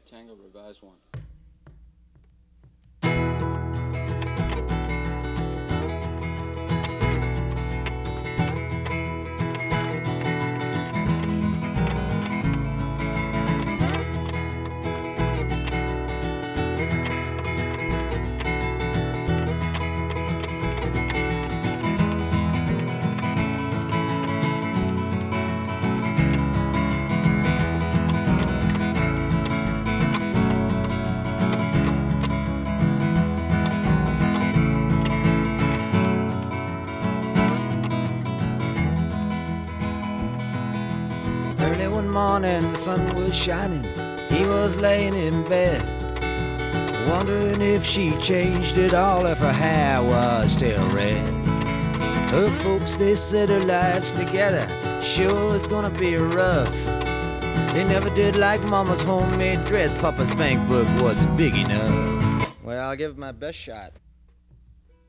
Tango Revised 1. Early one morning, the sun was shining. He was laying in bed, wondering if she changed at all, if her hair was still red. Her folks, they said her lives together sure was gonna be rough. They never did like Mama's homemade dress. Papa's bank book wasn't big enough. Well, I'll give it my best shot.